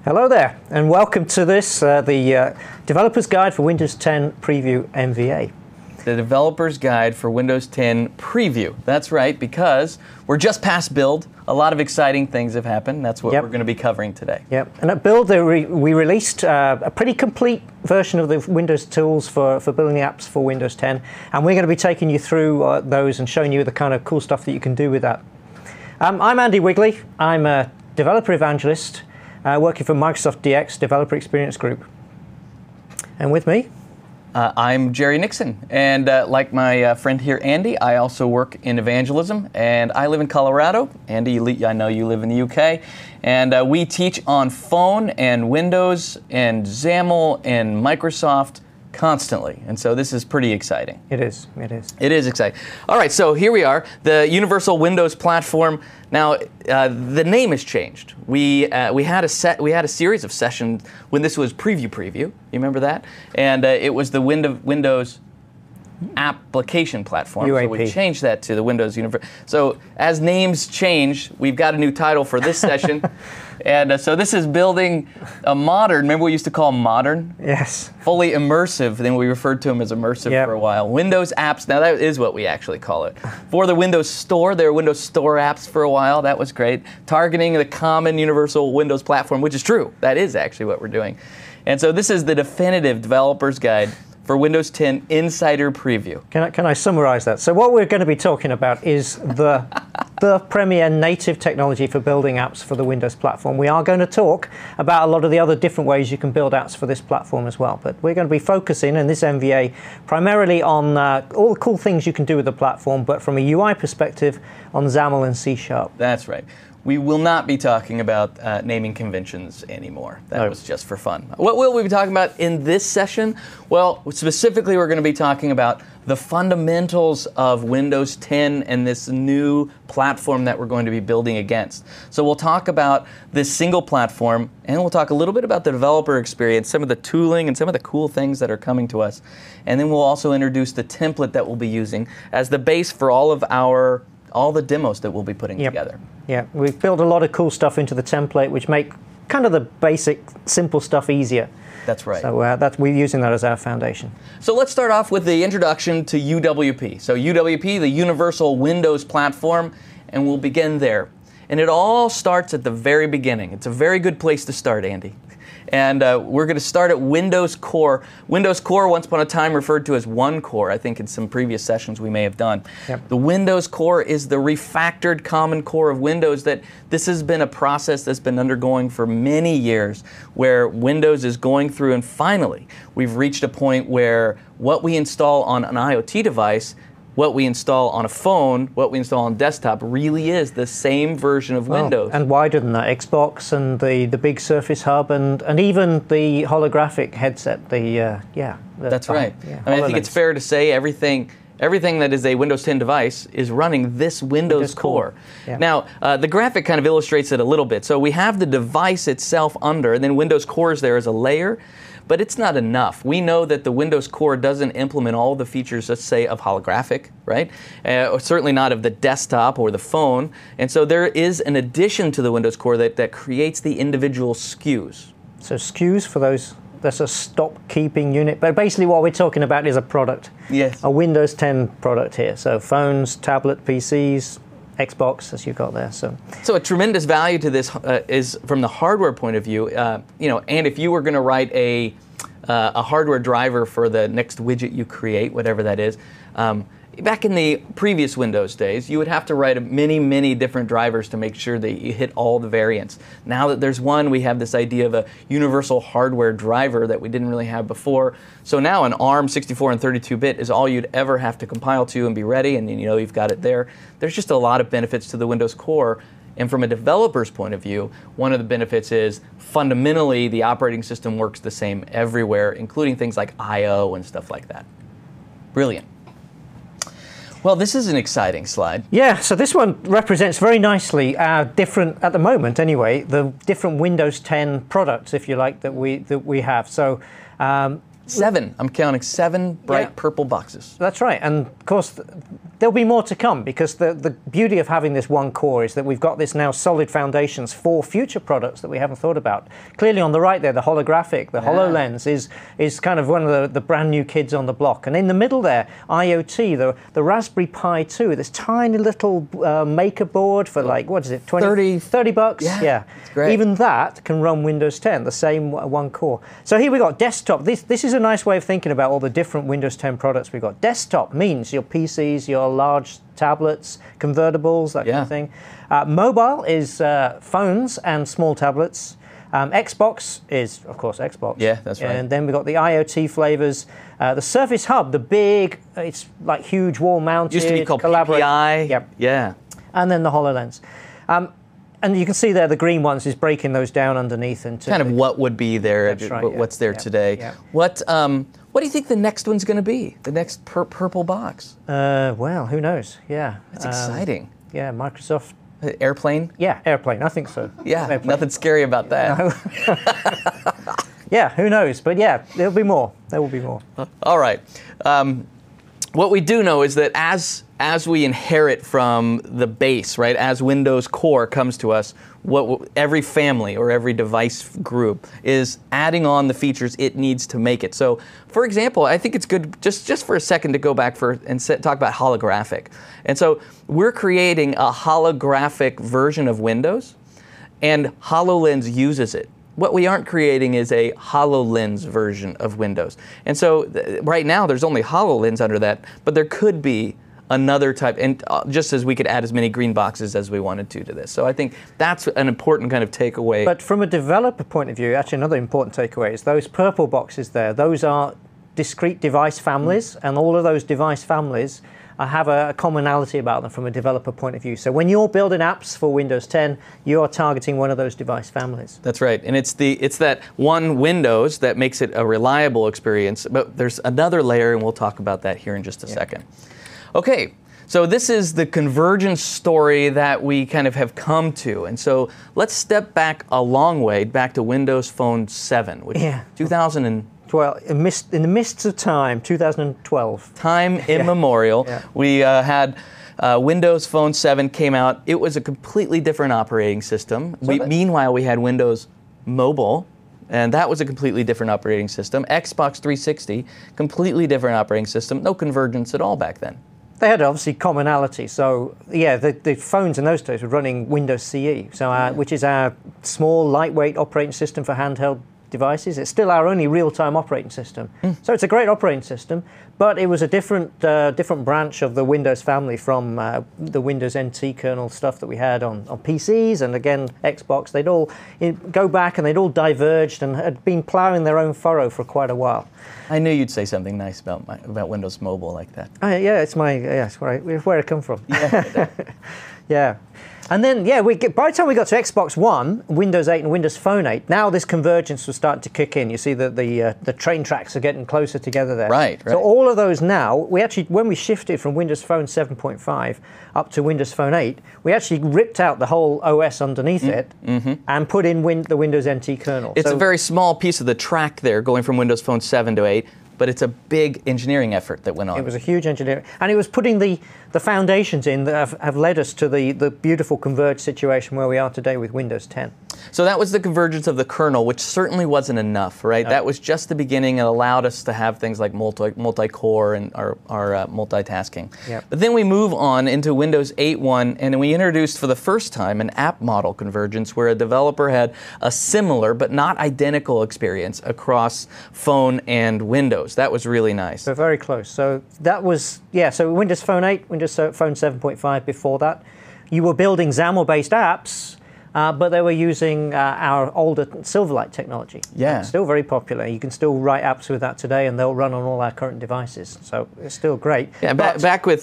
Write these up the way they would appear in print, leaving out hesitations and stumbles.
Hello there, and welcome to this, the Developer's Guide for Windows 10 Preview NVA. The Developer's Guide for Windows 10 Preview. That's right, because we're just past build. A lot of exciting things have happened. That's what we're going to be covering today. Yep, and at build we released a pretty complete version of the Windows tools for building apps for Windows 10, and we're going to be taking you through those and showing you the kind of cool stuff that you can do with that. I'm Andy Wigley. I'm a developer evangelist working for Microsoft DX Developer Experience Group. And with me? I'm Jerry Nixon, and like my friend here, Andy, I also work in evangelism, and I live in Colorado. Andy, I know you live in the UK, and we teach on phone and Windows and XAML and Microsoft constantly, and so this is pretty exciting. It is. It is. It is exciting. All right, so here we are, the Universal Windows Platform. Now, the name has changed. We had a series of sessions when this was preview. You remember that? And it was the Windows Application Platform. UAP. So we changed that to the Windows Universal. So as names change, we've got a new title for this session. And so this is building a modern, remember we used to call them modern? Yes. Fully immersive, then we referred to them as immersive for a while. Windows apps, now that is what we actually call it. For the Windows Store, there were Windows Store apps for a while, that was great. Targeting the common universal Windows platform, which is true, that is actually what we're doing. And so this is the definitive developer's guide for Windows 10 Insider Preview. Can I summarize that? So what we're going to be talking about is the premier native technology for building apps for the Windows platform. We are going to talk about a lot of the other different ways you can build apps for this platform as well. But we're going to be focusing in this NVA primarily on all the cool things you can do with the platform, but from a UI perspective on XAML and C#. That's right. We will not be talking about naming conventions anymore. That was just for fun. What will we be talking about in this session? Well, specifically we're going to be talking about the fundamentals of Windows 10 and this new platform that we're going to be building against. So we'll talk about this single platform, and we'll talk a little bit about the developer experience, some of the tooling and some of the cool things that are coming to us. And then we'll also introduce the template that we'll be using as the base for all the demos that we'll be putting together. Yeah, we've built a lot of cool stuff into the template, which make kind of the basic, simple stuff easier. That's right. So we're using that as our foundation. So let's start off with the introduction to UWP. So UWP, the Universal Windows Platform, and we'll begin there. And it all starts at the very beginning. It's a very good place to start, Andy. And we're going to start at Windows Core. Windows Core, once upon a time referred to as One Core, I think in some previous sessions we may have done. Yep. The Windows Core is the refactored common core of Windows that this has been a process that's been undergoing for many years, where Windows is going through, and finally we've reached a point where what we install on an IoT device, what we install on a phone, what we install on desktop really is the same version of Windows. And wider than that, Xbox and the big Surface Hub and even the holographic headset. That's right. Yeah, I mean, I think it's fair to say everything that is a Windows 10 device is running this Windows Core. Yeah. Now, the graphic kind of illustrates it a little bit. So we have the device itself under, and then Windows Core is there as a layer. But it's not enough. We know that the Windows Core doesn't implement all the features, let's say, of holographic, right? Or certainly not of the desktop or the phone. And so there is an addition to the Windows Core that creates the individual SKUs. So SKUs, for those, that's a stop-keeping unit. But basically what we're talking about is a product. Yes. A Windows 10 product here. So phones, tablet, PCs, Xbox, as you've got there. So a tremendous value to this is from the hardware point of view. And if you were going to write a hardware driver for the next widget you create, whatever that is, back in the previous Windows days, you would have to write many different drivers to make sure that you hit all the variants. Now that there's one, we have this idea of a universal hardware driver that we didn't really have before. So now an ARM 64 and 32-bit is all you'd ever have to compile to and be ready, and you've got it there. There's just a lot of benefits to the Windows Core. And from a developer's point of view, one of the benefits is fundamentally the operating system works the same everywhere, including things like I/O and stuff like that. Brilliant. Well, this is an exciting slide. Yeah, so this one represents very nicely our different, at the moment anyway, the different Windows 10 products, if you like, that we have. So 7. I'm counting 7 bright Yeah. purple boxes. That's right, and of course there'll be more to come, because the beauty of having this one core is that we've got this now solid foundations for future products that we haven't thought about. Clearly on the right there, the holographic, the HoloLens is kind of one of the brand new kids on the block, and in the middle there, IoT, the Raspberry Pi 2, this tiny little maker board for like, what is it, 30 bucks? Yeah, it's great. Even that can run Windows 10, the same one core. So here we got desktop. This is a nice way of thinking about all the different Windows 10 products we've got. Desktop means your PCs, your large tablets, convertibles, that kind of thing. Mobile is phones and small tablets. Xbox is, of course, Xbox. Yeah, that's right. And then we've got the IoT flavors. The Surface Hub, the big, it's like huge wall-mounted. Used to be called collaborate. PPI. Yep. Yeah. And then the HoloLens. And you can see there the green ones is breaking those down underneath into Kind of what would be there, That's right, what's there today. Yeah. What do you think the next one's going to be? The next purple box? Well, who knows? Yeah. That's exciting. Yeah, Microsoft. Airplane? Yeah, airplane. I think so. Yeah, Airplane. nothing scary about that. Yeah, who knows? But yeah, there'll be more. There will be more. All right. What we do know is that as we inherit from the base, right, as Windows Core comes to us, every family or every device group is adding on the features it needs to make it. So, for example, I think it's good just for a second to go back and talk about holographic. And so we're creating a holographic version of Windows, and HoloLens uses it. What we aren't creating is a HoloLens version of Windows. And so right now there's only HoloLens under that, but there could be another type, and just as we could add as many green boxes as we wanted to this. So I think that's an important kind of takeaway. But from a developer point of view, actually another important takeaway is those purple boxes there, those are discrete device families, and all of those device families have a commonality about them from a developer point of view. So when you're building apps for Windows 10, you are targeting one of those device families. That's right, and it's that one Windows that makes it a reliable experience. But there's another layer, and we'll talk about that here in just a second. Okay, so this is the convergence story that we kind of have come to, and so let's step back a long way, back to Windows Phone 7, which 2000. Well, in the midst of time, 2012. Time immemorial. Yeah. We had Windows Phone 7 came out. It was a completely different operating system. Meanwhile, we had Windows Mobile, and that was a completely different operating system. Xbox 360, completely different operating system. No convergence at all back then. They had obviously commonality. So yeah, the phones in those days were running Windows CE, so which is our small, lightweight operating system for handheld devices. It's still our only real-time operating system. So it's a great operating system, but it was a different branch of the Windows family from the Windows NT kernel stuff that we had on PCs and again Xbox. They'd all go back and they'd all diverged and had been plowing their own furrow for quite a while. I knew you'd say something nice about Windows Mobile like that. Yeah, it's where I come from. Yeah. Yeah. And then, by the time we got to Xbox One, Windows 8 and Windows Phone 8, now this convergence was starting to kick in. You see that the train tracks are getting closer together there. Right. So all of those now, when we shifted from Windows Phone 7.5 up to Windows Phone 8, we actually ripped out the whole OS underneath it and put in the Windows NT kernel. It's a very small piece of the track there going from Windows Phone 7 to 8. But it's a big engineering effort that went on. It was a huge engineering, and it was putting the foundations in that have led us to the beautiful converged situation where we are today with Windows 10. So that was the convergence of the kernel, which certainly wasn't enough, right? No. That was just the beginning and allowed us to have things like multi-core and our multitasking. Yep. But then we move on into Windows 8.1, and we introduced for the first time an app model convergence where a developer had a similar but not identical experience across phone and Windows. That was really nice. So very close. So that was, so Windows Phone 8, Windows Phone 7.5 before that, you were building XAML-based apps, but they were using our older Silverlight technology. Yeah. It's still very popular. You can still write apps with that today, and they'll run on all our current devices. So it's still great. Yeah, back with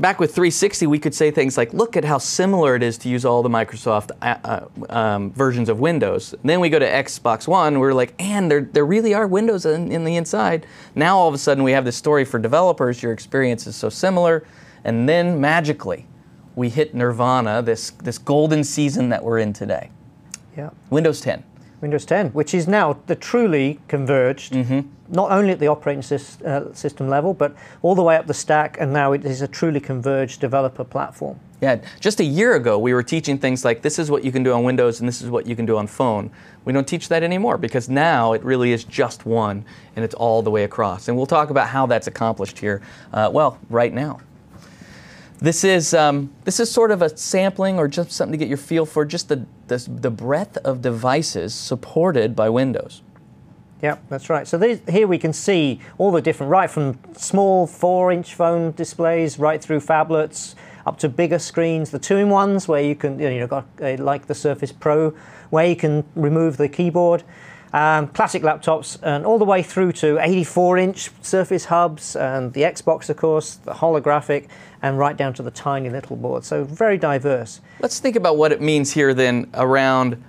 360, we could say things like, look at how similar it is to use all the Microsoft versions of Windows. And then we go to Xbox One, we're like, and there really are Windows in the inside. Now all of a sudden we have this story for developers, your experience is so similar, and then magically, we hit nirvana, this golden season that we're in today. Yeah. Windows 10. Windows 10, which is now the truly converged, not only at the operating system level, but all the way up the stack, and now it is a truly converged developer platform. Yeah, just a year ago, we were teaching things like this is what you can do on Windows and this is what you can do on phone. We don't teach that anymore because now it really is just one, and it's all the way across. And we'll talk about how that's accomplished here, right now. This is sort of a sampling or just something to get your feel for just the breadth of devices supported by Windows. Yeah, that's right. So here we can see all the different, right from small 4-inch phone displays right through phablets, up to bigger screens, the 2-in-1s where you can, like the Surface Pro, where you can remove the keyboard, classic laptops, and all the way through to 84-inch Surface Hubs, and the Xbox, of course, the holographic, and right down to the tiny little board. So very diverse. Let's think about what it means here then around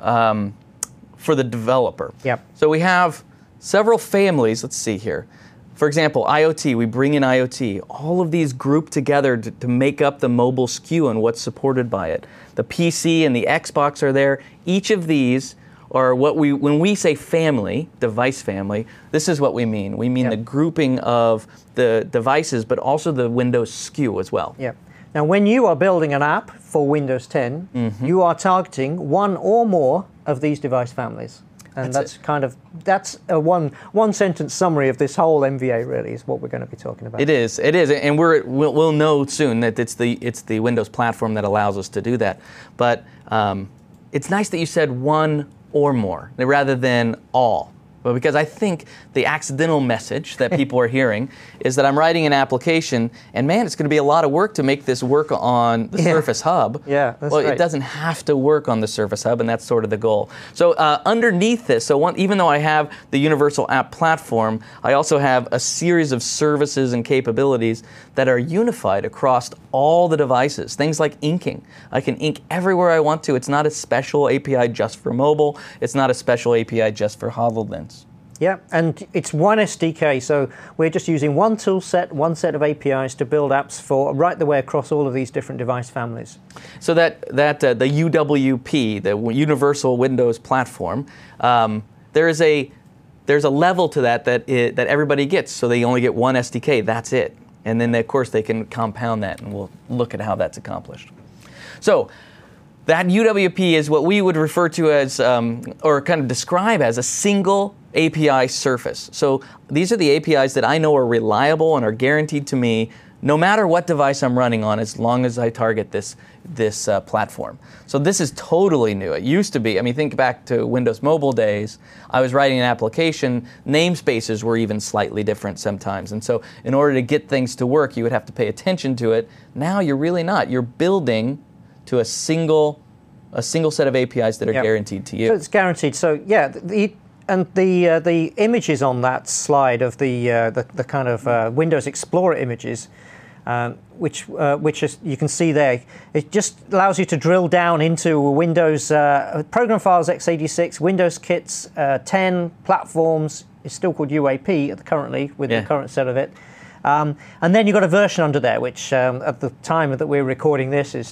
for the developer. Yep. So we have several families. Let's see here. For example, IoT, we bring in IoT. All of these group together to make up the mobile SKU and what's supported by it. The PC and the Xbox are there. Each of these are when we say family, device family, this is what we mean. We mean the grouping of the devices, but also the Windows SKU as well. Yeah. Now, when you are building an app for Windows 10, you are targeting one or more of these device families. And that's a one sentence summary of this whole MVA. Really, is what we're going to be talking about. It is, and we'll know soon that it's the Windows platform that allows us to do that. But it's nice that you said one or more rather than all. But because I think the accidental message that people are hearing is that I'm writing an application, and man, it's going to be a lot of work to make this work on the Surface Hub. Yeah, that's well, right. It doesn't have to work on the Surface Hub, and that's sort of the goal. So underneath this, even though I have the Universal App Platform, I also have a series of services and capabilities that are unified across all the devices. Things like inking. I can ink everywhere I want to. It's not a special API just for mobile. It's not a special API just for HoloLens. Yeah, and it's one SDK, so we're just using one tool set, one set of APIs to build apps for right the way across all of these different device families. So the UWP, the Universal Windows Platform, there's a level to that everybody gets. So they only get one SDK. That's it, and then of course they can compound that, and we'll look at how that's accomplished. So that UWP is what we would refer to as, or kind of describe as, a single API surface. So these are the APIs that I know are reliable and are guaranteed to me no matter what device I'm running on, as long as I target this platform. So this is totally new. It used to be, think back to Windows Mobile days, I was writing an application, namespaces were even slightly different sometimes. And so in order to get things to work, you would have to pay attention to it. Now you're really not. You're building to a single set of APIs that are guaranteed to you. So it's guaranteed. So yeah, the images on that slide of the kind of Windows Explorer images, which is, you can see there, it just allows you to drill down into Windows program files x86, Windows kits, 10 platforms. It's still called UAP currently with the current set of it. And then you've got a version under there, which at the time that we're recording this is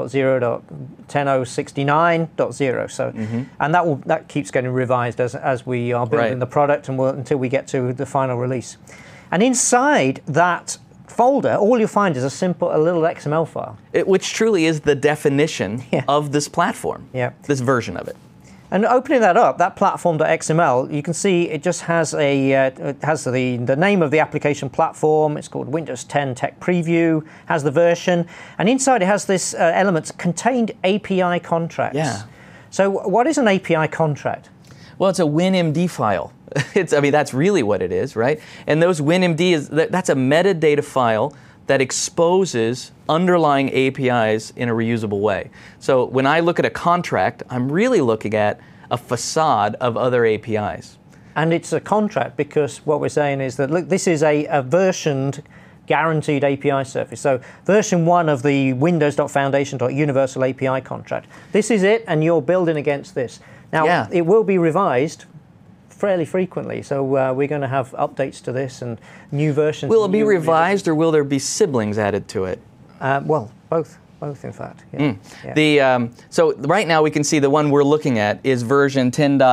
10.0.10.069.0. So, and that keeps getting revised as we are building the product and until we get to the final release. And inside that folder, all you'll find is a little XML file, which truly is the definition of this platform. This version of it. And opening that up, that platform.xml, you can see it just has the name of the application platform. It's called Windows 10 Tech Preview, has the version, and inside it has this element contained API contracts. Yeah. So what is an API contract? Well, it's a WinMD file. That's really what it is, right? And those WinMD that's a metadata file that exposes underlying APIs in a reusable way. So when I look at a contract, I'm really looking at a facade of other APIs. And it's a contract because what we're saying is that, look, this is a versioned, guaranteed API surface. So version 1 of the windows.foundation.universal API contract. This is it, and you're building against this. Now, it will be revised fairly frequently, so we're going to have updates to this and new versions. Will it be revised, or will there be siblings added to it? Well, both. Both, in fact. Yeah. So right now we can see the one we're looking at is version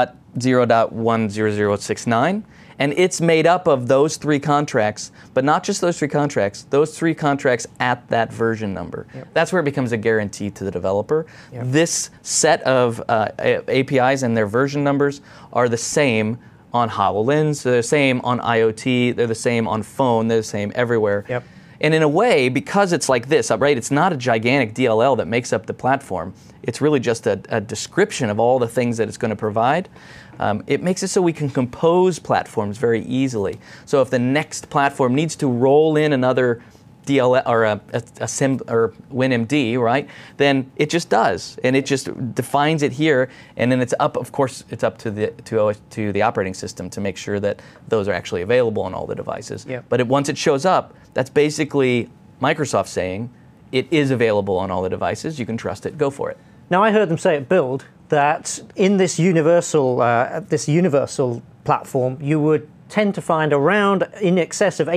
10.0.10069, and it's made up of those 3 contracts, but not just those 3 contracts, those 3 contracts at that version number. Yep. That's where it becomes a guarantee to the developer. Yep. This set of APIs and their version numbers are the same on HoloLens, they're the same on IoT, they're the same on phone, they're the same everywhere. Yep. And in a way, because it's like this, right, it's not a gigantic DLL that makes up the platform. It's really just a description of all the things that it's going to provide. It makes it so we can compose platforms very easily. So if the next platform needs to roll in another DLL or a WinMD, right? Then it just does, and it just defines it here, and then it's up. Of course, it's up to the operating system to make sure that those are actually available on all the devices. Yep. But once it shows up, that's basically Microsoft saying it is available on all the devices. You can trust it. Go for it. Now, I heard them say at Build that in this universal platform, you would tend to find around in excess of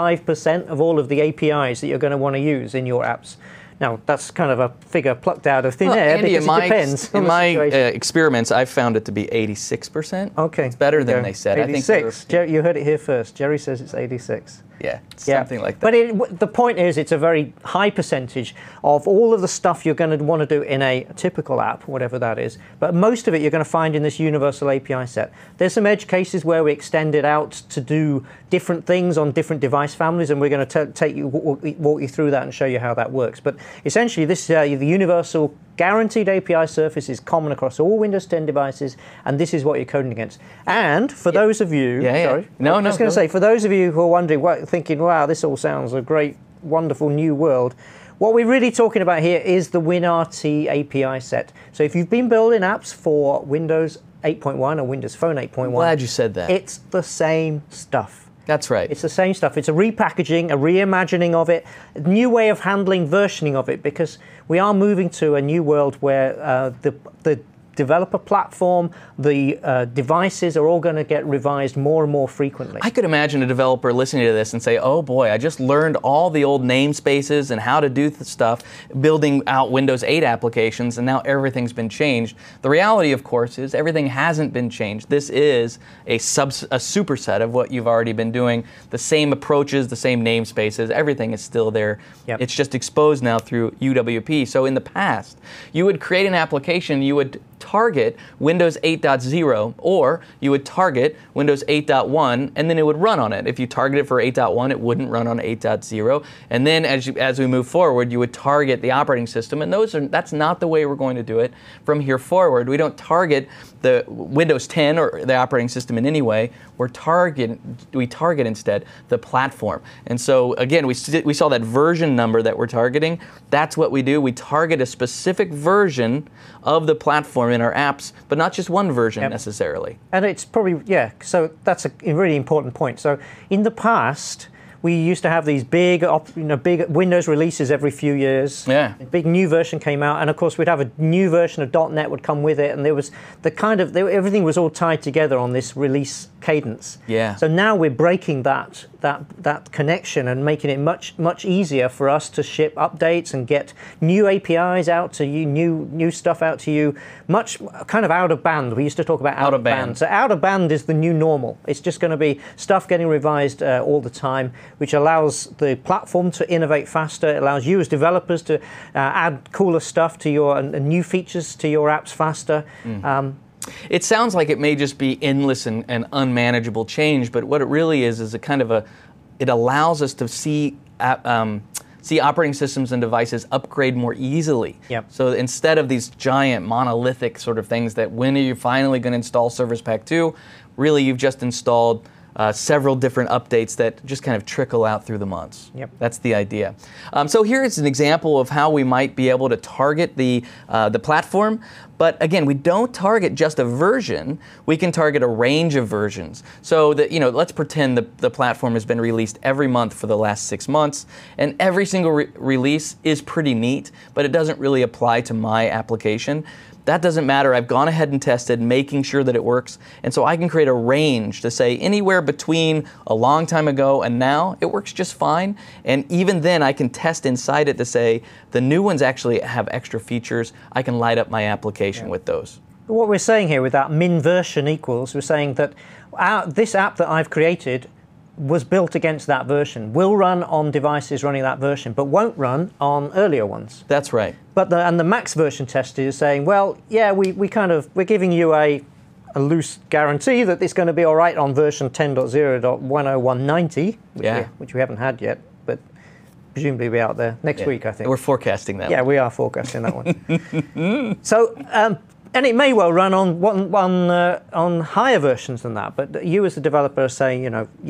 85% of all of the APIs that you're going to want to use in your apps. Now, that's kind of a figure plucked out of thin air, Andy, because it depends. In my experiments, I've found it to be 86%. Okay. It's better than they said. 86. You heard it here first. Jerry says it's 86. Yeah, something like that. But the point is, it's a very high percentage of all of the stuff you're going to want to do in a typical app, whatever that is. But most of it you're going to find in this universal API set. There's some edge cases where we extend it out to do different things on different device families, and we're going to walk you through that and show you how that works. But essentially, this the universal guaranteed API surface is common across all Windows 10 devices, and this is what you're coding against. And for those of you, sorry, I was going to say, for those of you who are wondering, thinking, wow, this all sounds a great, wonderful new world, what we're really talking about here is the WinRT API set. So if you've been building apps for Windows 8.1 or Windows Phone 8.1, glad you said that. It's the same stuff. That's right. It's the same stuff. It's a repackaging, a reimagining of it, a new way of handling versioning of it, because we are moving to a new world where the developer platform, the devices are all going to get revised more and more frequently. I could imagine a developer listening to this and say, oh boy, I just learned all the old namespaces and how to do the stuff, building out Windows 8 applications, and now everything's been changed. The reality, of course, is everything hasn't been changed. This is a superset of what you've already been doing. The same approaches, the same namespaces, everything is still there. Yep. It's just exposed now through UWP. So in the past, you would create an application, you would target Windows 8.0, or you would target Windows 8.1, and then it would run on it. If you target it for 8.1, it wouldn't run on 8.0. And then as we move forward, you would target the operating system, and that's not the way we're going to do it from here forward. We don't target the Windows 10 or the operating system in any way. We target instead the platform. And so again, we saw that version number that we're targeting. That's what we do. We target a specific version of the platform in our apps, but not just one version necessarily. And it's probably, so that's a really important point. So in the past, we used to have these big Windows releases every few years. Yeah. A big new version came out, and of course we'd have a new version of .NET would come with it, and there was everything was all tied together on this release cadence. Yeah. So now we're breaking that connection and making it much easier for us to ship updates and get new APIs out to you, new stuff out to you, much kind of out of band. We used to talk about out of band. So out of band is the new normal. It's just going to be stuff getting revised all the time, which allows the platform to innovate faster. It allows you as developers to add cooler stuff to your and new features to your apps faster. It sounds like it may just be endless and unmanageable change, but what it really is a kind of it allows us to see operating systems and devices upgrade more easily. Yep. So instead of these giant monolithic sort of things that when are you finally going to install Service Pack 2, really you've just installed several different updates that just kind of trickle out through the months. Yep. That's the idea. So here is an example of how we might be able to target the platform. But again, we don't target just a version. We can target a range of versions. So that, let's pretend the platform has been released every month for the last 6 months, and every single release is pretty neat, but it doesn't really apply to my application. That doesn't matter. I've gone ahead and tested, making sure that it works. And so I can create a range to say anywhere between a long time ago and now, it works just fine. And even then, I can test inside it to say the new ones actually have extra features. I can light up my application with those. What we're saying here with that min version equals, we're saying that this app that I've created was built against that version, will run on devices running that version, but won't run on earlier ones. That's right. But the max version test is saying, well, yeah, we're giving you a loose guarantee that it's going to be all right on version 10.0.10190, which we haven't had yet, but presumably be out there next week, I think. We're forecasting that. Yeah, we are forecasting that one. So. And it may well run on higher versions than that, but you as a developer are saying,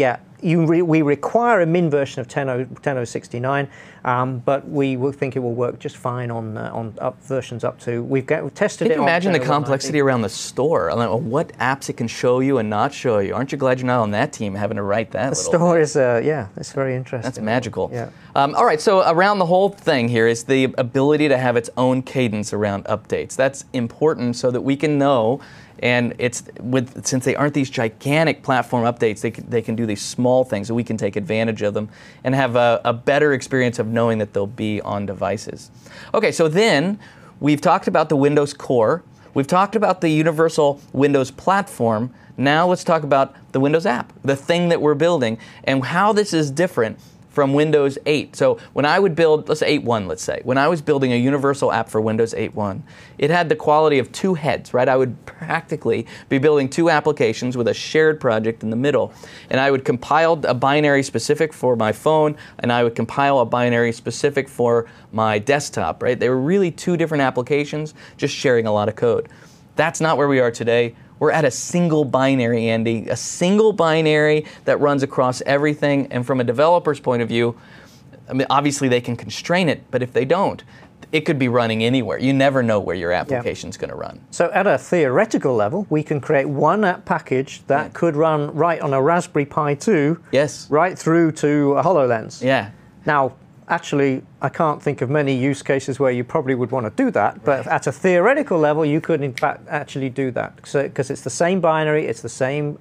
we require a min version of 10.069, but we will think it will work just fine on versions up to. We've tested it. Can you imagine the complexity around the store? I don't know what apps it can show you and not show you. Aren't you glad you're not on that team having to write that? The store is, it's very interesting. That's magical. Yeah. All right, so around the whole thing here is the ability to have its own cadence around updates. That's important so that we can know. And since they aren't these gigantic platform updates, they can do these small things, so we can take advantage of them and have a better experience of knowing that they'll be on devices. Okay, so then we've talked about the Windows core. We've talked about the universal Windows platform. Now let's talk about the Windows app, the thing that we're building, and how this is different from Windows 8. So when I would build, let's say 8.1, let's say, when I was building a universal app for Windows 8.1, it had the quality of two heads, right? I would practically be building two applications with a shared project in the middle. And I would compile a binary specific for my phone, and I would compile a binary specific for my desktop, right? They were really two different applications, just sharing a lot of code. That's not where we are today. We're at a single binary, Andy, a single binary that runs across everything. And from a developer's point of view, I mean, obviously they can constrain it, but if they don't, it could be running anywhere. You never know where your application's going to run. So at a theoretical level, we can create one app package that could run right on a Raspberry Pi 2, right through to a HoloLens. Yeah. Now, actually, I can't think of many use cases where you probably would want to do that, but at a theoretical level, you could in fact actually do that, because it's the same binary, it's the same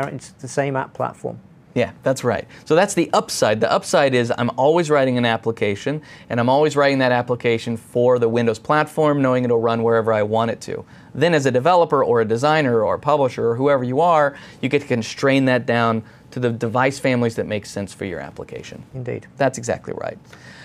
app platform. Yeah, that's right. So that's the upside. The upside is I'm always writing an application, and I'm always writing that application for the Windows platform, knowing it'll run wherever I want it to. Then as a developer or a designer or a publisher or whoever you are, you get to constrain that down to the device families that make sense for your application. Indeed. That's exactly right.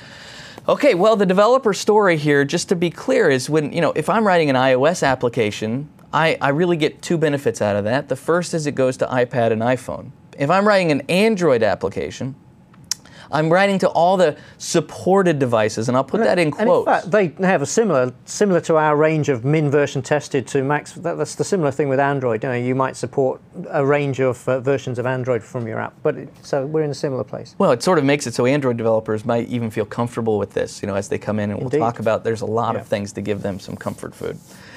Okay, well, the developer story here, just to be clear, is when, if I'm writing an iOS application, I really get two benefits out of that. The first is it goes to iPad and iPhone. If I'm writing an Android application, I'm writing to all the supported devices, and I'll put that in quotes. And in fact, they have a similar to our range of min version tested to max. That's the similar thing with Android. You might support a range of versions of Android from your app, so we're in a similar place. Well, it sort of makes it so Android developers might even feel comfortable with this, as they come in, and we'll talk about. There's a lot of things to give them some comfort food.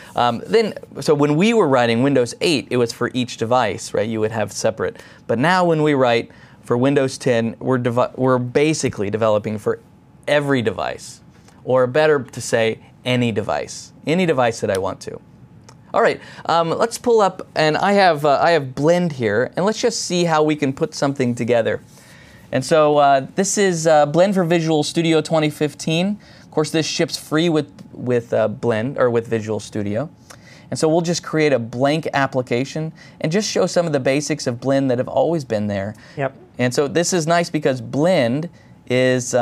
So when we were writing Windows 8, it was for each device, right? You would have separate. But now when we write for Windows 10, we're basically developing for every device, or better to say, any device that I want to. All right, let's pull up, and I have Blend here, and let's just see how we can put something together. And so this is Blend for Visual Studio 2015. Of course, this ships free with Blend or with Visual Studio. And so we'll just create a blank application and just show some of the basics of Blend that have always been there. Yep. And so this is nice because Blend has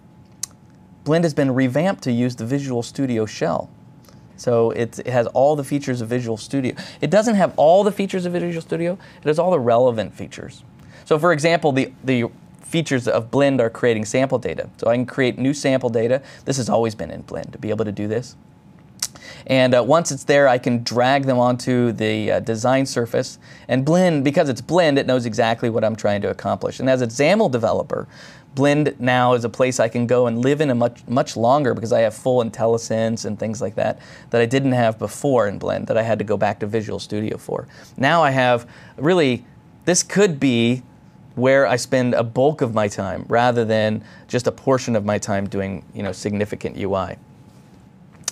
been revamped to use the Visual Studio shell. So it has all the features of Visual Studio. It doesn't have all the features of Visual Studio. It has all the relevant features. So for example, the features of Blend are creating sample data. So I can create new sample data. This has always been in Blend to be able to do this. And once it's there, I can drag them onto the design surface. And Blend, because it's Blend, it knows exactly what I'm trying to accomplish. And as a XAML developer, Blend now is a place I can go and live in much longer because I have full IntelliSense and things like that I didn't have before in Blend, that I had to go back to Visual Studio for. Now I have really, this could be where I spend a bulk of my time rather than just a portion of my time doing significant UI.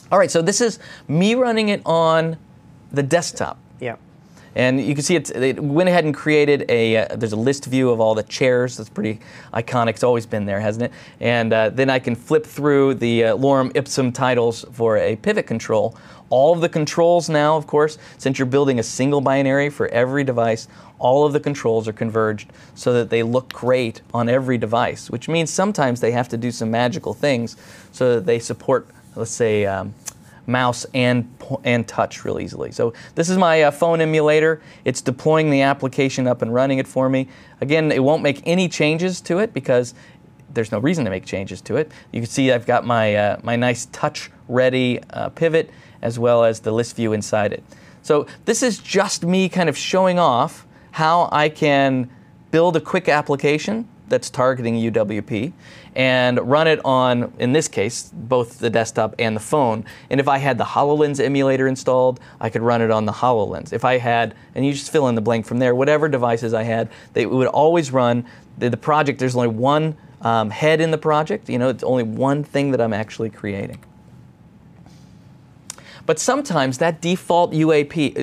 All right, so this is me running it on the desktop. Yeah. And you can see it went ahead and created there's a list view of all the chairs. That's pretty iconic. It's always been there, hasn't it? And then I can flip through the lorem ipsum titles for a pivot control. All of the controls now, of course, since you're building a single binary for every device, all of the controls are converged so that they look great on every device, which means sometimes they have to do some magical things so that they support, let's say, mouse and touch real easily. So this is my phone emulator. It's deploying the application up and running it for me. Again, it won't make any changes to it because there's no reason to make changes to it. You can see I've got my my nice touch-ready pivot as well as the list view inside it. So this is just me kind of showing off how I can build a quick application that's targeting UWP and run it on, in this case, both the desktop and the phone. And if I had the HoloLens emulator installed, I could run it on the HoloLens. If I had, and you just fill in the blank from there, whatever devices I had, they would always run the project. There's only one head in the project. You know, it's only one thing that I'm actually creating. But sometimes that default UWP,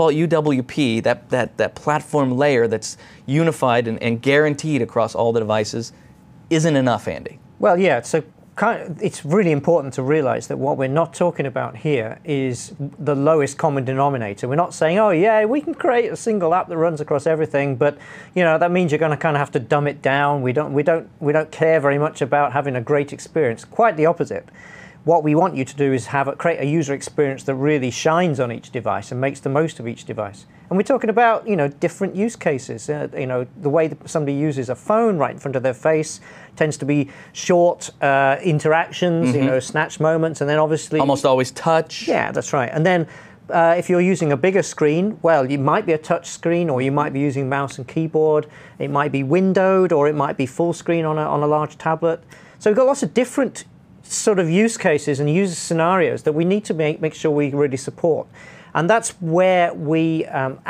that platform layer that's unified and guaranteed across all the devices isn't enough, Andy. Well, yeah, so it's really important to realize that what we're not talking about here is the lowest common denominator. We're not saying, oh yeah, we can create a single app that runs across everything, but you know that means you're going to kind of have to dumb it down. We don't care very much about having a great experience. Quite the opposite. What we want you to do is create a user experience that really shines on each device and makes the most of each device. And we're talking about, different use cases. The way that somebody uses a phone right in front of their face tends to be short interactions, snatched moments, and then obviously almost always touch. Yeah, that's right. And then if you're using a bigger screen, well, it might be a touch screen, or you might be using mouse and keyboard. It might be windowed, or it might be full screen on a large tablet. So we've got lots of different sort of use cases and user scenarios that we need to make sure we really support. And that's where we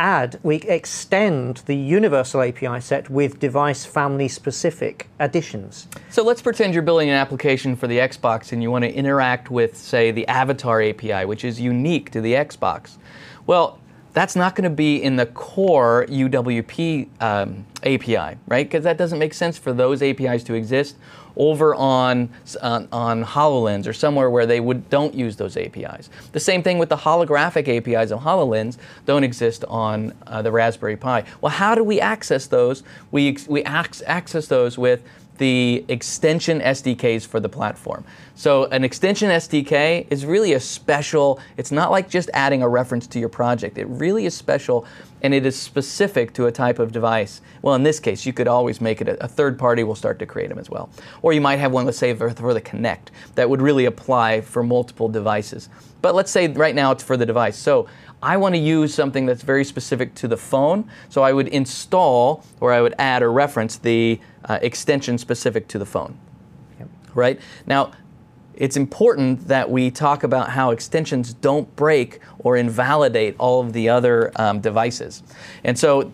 extend the universal API set with device family specific additions. So let's pretend you're building an application for the Xbox and you want to interact with, say, the Avatar API, which is unique to the Xbox. Well, that's not going to be in the core UWP API, right? Because that doesn't make sense for those APIs to exist over on HoloLens or somewhere where they don't use those APIs. The same thing with the holographic APIs of HoloLens don't exist on the Raspberry Pi. Well, how do we access those? We access those with the extension SDKs for the platform. So an extension SDK is really a special, it's not like just adding a reference to your project. It really is special, and it is specific to a type of device. Well, in this case, you could always make it a third party will start to create them as well. Or you might have one, let's say, for the Kinect that would really apply for multiple devices. But let's say right now it's for the device. So I want to use something that's very specific to the phone, so I would install, or I would add or reference the extension specific to the phone. Yep. Right? Now, it's important that we talk about how extensions don't break or invalidate all of the other devices. And so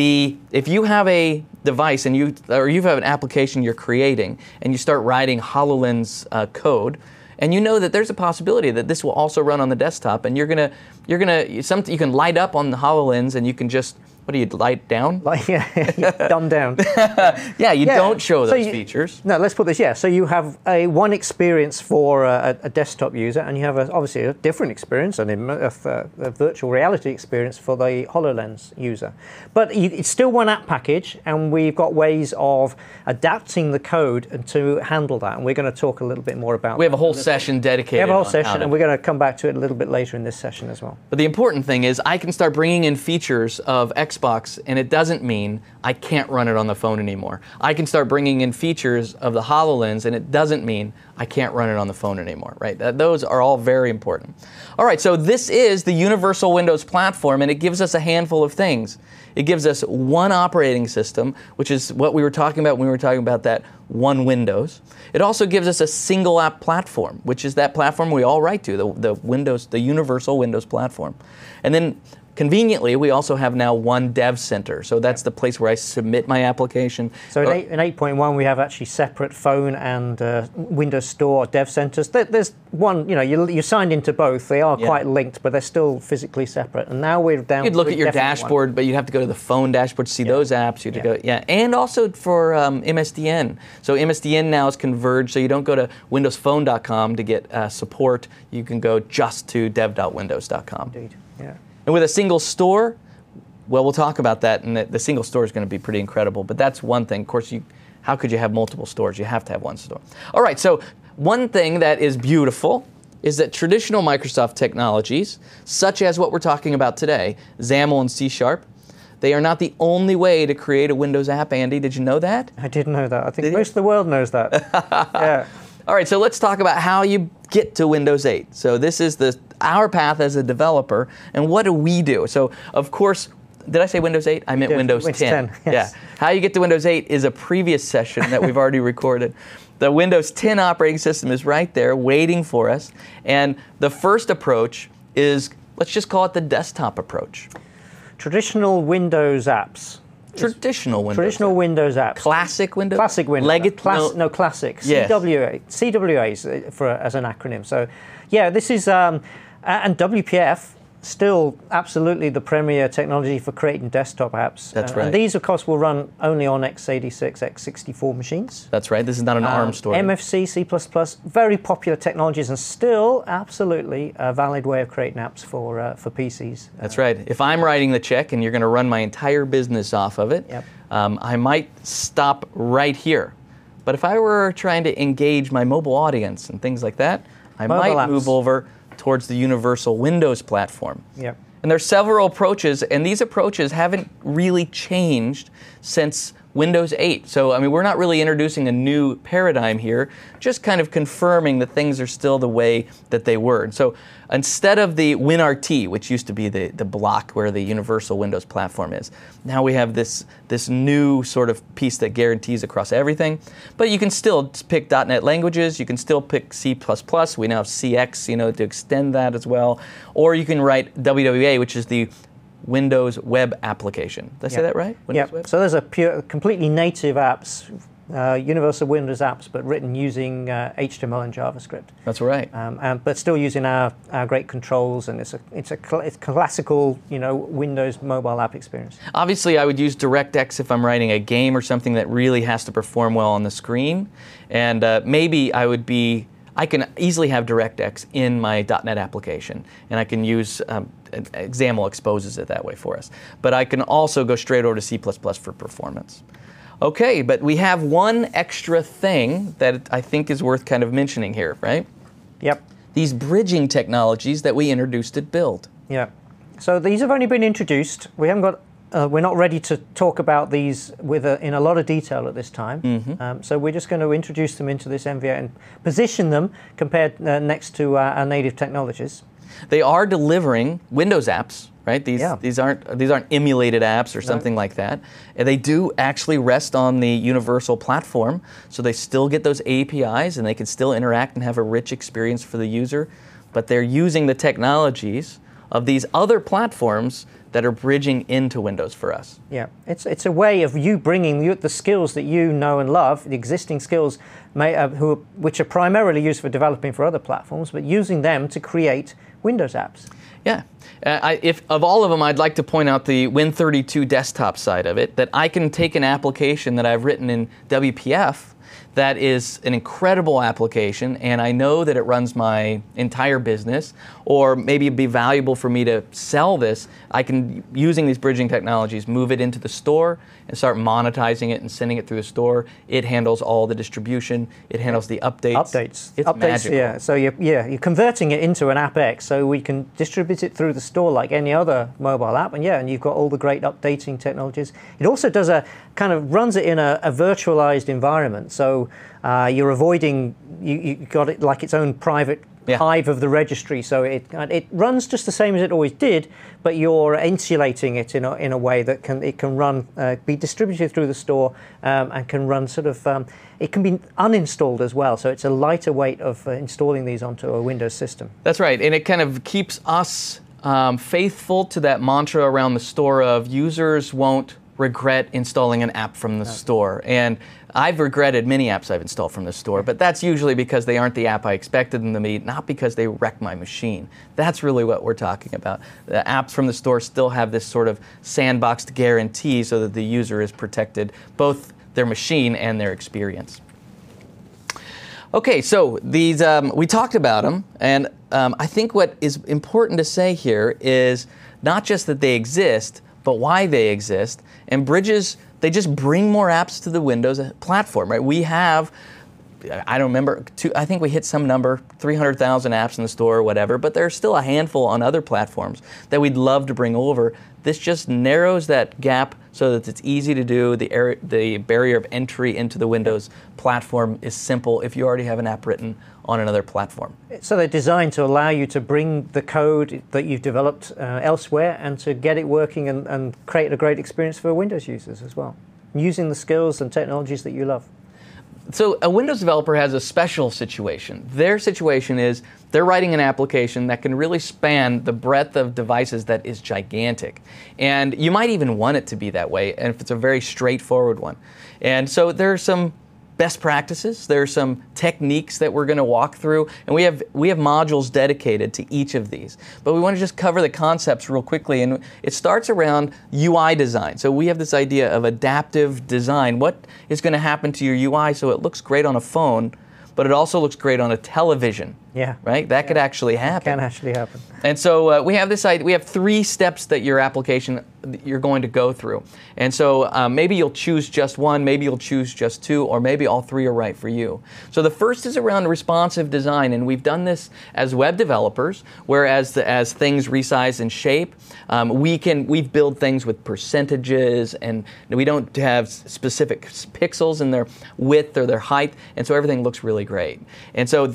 if you have a device and you have an application you're creating and you start writing HoloLens code, and you know that there's a possibility that this will also run on the desktop, and you can light up on the HoloLens, and you can just, what do you, light down? Dumb down. Yeah, you don't show those features. No, let's put this, So you have one experience for a desktop user, and you have obviously a different experience, and a virtual reality experience for the HoloLens user. But it's still one app package, and we've got ways of adapting the code to handle that, and we're going to talk a little bit more about that. We have a whole session dedicated. We have a whole session, and we're going to come back to it a little bit later in this session as well. But the important thing is I can start bringing in features of Xbox, and it doesn't mean I can't run it on the phone anymore. I can start bringing in features of the HoloLens, and it doesn't mean I can't run it on the phone anymore, right? Those are all very important. All right, so this is the Universal Windows Platform, and it gives us a handful of things. It gives us one operating system, which is what we were talking about when we were talking about that one Windows. It also gives us a single app platform, which is that platform we all write to, the Universal Windows Platform. And then conveniently, we also have now one dev center. So that's the place where I submit my application. So in 8.1, we have actually separate phone and Windows Store dev centers. There's one, you're signed into both. They are quite linked, but they're still physically separate. And now we're down. You'd look at your dashboard, but you'd have to go to the phone dashboard to see those apps. You'd go, and also for MSDN. So MSDN now is converged, so you don't go to windowsphone.com to get support. You can go just to dev.windows.com. Indeed, yeah. And with a single store, well, we'll talk about that, and the single store is going to be pretty incredible. But that's one thing. Of course, how could you have multiple stores? You have to have one store. All right, so one thing that is beautiful is that traditional Microsoft technologies, such as what we're talking about today, XAML and C#, they are not the only way to create a Windows app, Andy. Did you know that? I didn't know that. I think most of the world knows that. Yeah. All right, so let's talk about how you get to Windows 8. So this is our path as a developer, and what do we do? So, of course, did I say Windows 8? I meant Windows 10. Yes. Yeah. How you get to Windows 8 is a previous session that we've already recorded. The Windows 10 operating system is right there waiting for us, and the first approach is, let's just call it the desktop approach. Traditional Windows apps. Traditional Windows apps. Classic Windows? Classic Windows. No, classic. Yes. CWA as an acronym. So, yeah, this is, and WPF, still absolutely the premier technology for creating desktop apps. That's right. And these, of course, will run only on x86, x64 machines. That's right. This is not an ARM story. MFC, C++, very popular technologies, and still absolutely a valid way of creating apps for PCs. That's right. If I'm writing the check and you're going to run my entire business off of it, I might stop right here. But if I were trying to engage my mobile audience and things like that, I might move over towards the universal Windows platform. Yep. And there's several approaches, and these approaches haven't really changed since Windows 8. So, I mean, we're not really introducing a new paradigm here, just kind of confirming that things are still the way that they were. And so instead of the WinRT, which used to be the block where the universal Windows platform is, now we have this new sort of piece that guarantees across everything. But you can still pick .NET languages, you can still pick C++, we now have CX, to extend that as well. Or you can write WWA, which is the Windows Web Application. Did I say that right? Yeah. So there's completely native apps, universal Windows apps, but written using HTML and JavaScript. That's right. But still using our great controls, and it's classical, Windows mobile app experience. Obviously, I would use DirectX if I'm writing a game or something that really has to perform well on the screen, and maybe I can easily have DirectX in my .NET application, and I can use XAML exposes it that way for us. But I can also go straight over to C++ for performance. Okay, but we have one extra thing that I think is worth kind of mentioning here, right? Yep. These bridging technologies that we introduced at Build. Yeah. So these have only been introduced. We haven't got. We're not ready to talk about these in a lot of detail at this time. Mm-hmm. So we're just going to introduce them into this MV8 and position them compared next to our native technologies. They are delivering Windows apps, right? These aren't emulated apps or something like that. And they do actually rest on the universal platform, so they still get those APIs and they can still interact and have a rich experience for the user. But they're using the technologies of these other platforms that are bridging into Windows for us. Yeah, it's a way of you bringing the skills that you know and love, the existing skills which are primarily used for developing for other platforms, but using them to create Windows apps. Yeah. If of all of them, I'd like to point out the Win32 desktop side of it, that I can take an application that I've written in WPF that is an incredible application, and I know that it runs my entire business, or maybe it'd be valuable for me to sell this. I can, using these bridging technologies, move it into the store and start monetizing it and sending it through the store. It handles all the distribution. It handles the updates. It's magical. Yeah. So you're converting it into an AppX, so we can distribute it through the store like any other mobile app, and you've got all the great updating technologies. It also does runs it in a virtualized environment. So you're avoiding, you got it like its own private hive of the registry. So it runs just the same as it always did, but you're insulating it in a way that it can run, be distributed through the store, and can run it can be uninstalled as well. So it's a lighter weight of installing these onto a Windows system. That's right, and it kind of keeps us faithful to that mantra around the store of users won't regret installing an app from the store. And I've regretted many apps I've installed from the store, but that's usually because they aren't the app I expected them to be, not because they wreck my machine. That's really what we're talking about. The apps from the store still have this sort of sandboxed guarantee so that the user is protected, both their machine and their experience. Okay, so these we talked about them, and I think what is important to say here is not just that they exist, but why they exist. And Bridges, they just bring more apps to the Windows platform, right? We have, I don't remember, I think we hit some number, 300,000 apps in the store or whatever, but there's still a handful on other platforms that we'd love to bring over. This just narrows that gap so that it's easy to do. The barrier of entry into the Windows platform is simple if you already have an app written on another platform. So they're designed to allow you to bring the code that you've developed elsewhere and to get it working and create a great experience for Windows users as well, using the skills and technologies that you love. So a Windows developer has a special situation. Their situation is they're writing an application that can really span the breadth of devices that is gigantic. And you might even want it to be that way, and if it's a very straightforward one. And so there are some best practices, there are some techniques that we're going to walk through, and we have modules dedicated to each of these. But we want to just cover the concepts real quickly, and it starts around UI design. So we have this idea of adaptive design. What is going to happen to your UI so it looks great on a phone, but it also looks great on a television? Yeah. Right? That could actually happen. It can actually happen. And so we have this idea. We have 3 steps that your application you're going to go through. And so maybe you'll choose just one, maybe you'll choose just 2, or maybe all 3 are right for you. So the first is around responsive design, and we've done this as web developers, whereas as things resize and shape, we build things with percentages, and we don't have specific pixels in their width or their height, and so everything looks really great. And so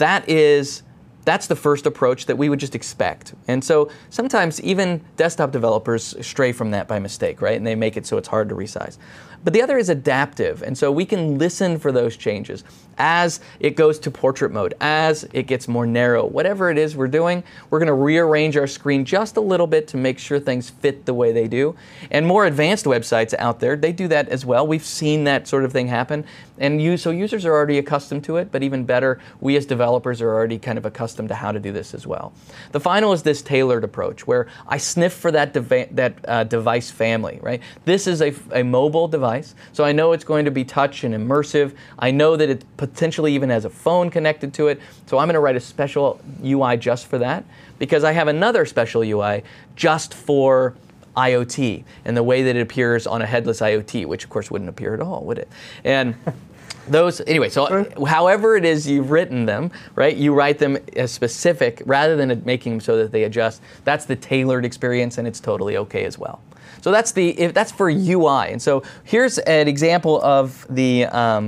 that's the first approach that we would just expect. And so sometimes even desktop developers stray from that by mistake, right? And they make it so it's hard to resize. But the other is adaptive, and so we can listen for those changes as it goes to portrait mode, as it gets more narrow. Whatever it is we're doing, we're going to rearrange our screen just a little bit to make sure things fit the way they do. And more advanced websites out there, they do that as well. We've seen that sort of thing happen. And so users are already accustomed to it, but even better, we as developers are already kind of accustomed to how to do this as well. The final is this tailored approach, where I sniff for that device family, right? This is a mobile device. So I know it's going to be touch and immersive. I know that it potentially even has a phone connected to it. So I'm going to write a special UI just for that, because I have another special UI just for IoT and the way that it appears on a headless IoT, which of course wouldn't appear at all, would it? And anyway, so however it is you've written them, right, you write them as specific rather than making them so that they adjust. That's the tailored experience, and it's totally okay as well. So that's for UI. And so here's an example of the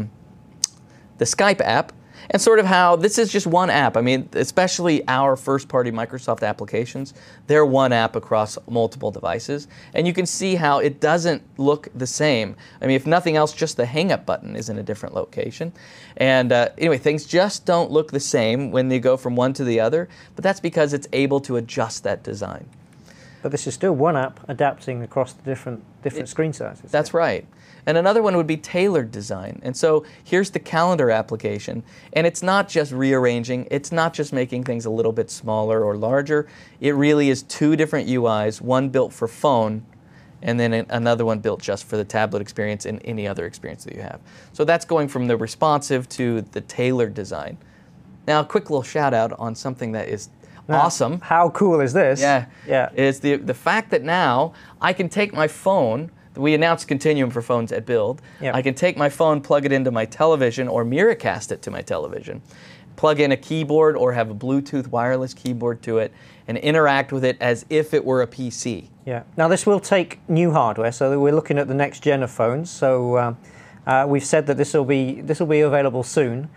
Skype app, and sort of how this is just one app. I mean, especially our first-party Microsoft applications, they're one app across multiple devices. And you can see how it doesn't look the same. I mean, if nothing else, just the hang-up button is in a different location. And anyway, things just don't look the same when they go from one to the other, but that's because it's able to adjust that design. But this is still one app adapting across the different screen sizes. That's right. And another one would be tailored design. And so here's the calendar application. And it's not just rearranging. It's not just making things a little bit smaller or larger. It really is 2 different UIs, one built for phone, and then another one built just for the tablet experience and any other experience that you have. So that's going from the responsive to the tailored design. Now, a quick little shout out on something that is awesome. How cool is this? Yeah. Yeah. It's the fact that now I can take my phone. We announced Continuum for phones at Build. Yep. I can take my phone, plug it into my television, or Miracast it to my television, plug in a keyboard or have a Bluetooth wireless keyboard to it, and interact with it as if it were a PC. Yeah. Now this will take new hardware, so we're looking at the next gen of phones. So we've said that this will be available soon.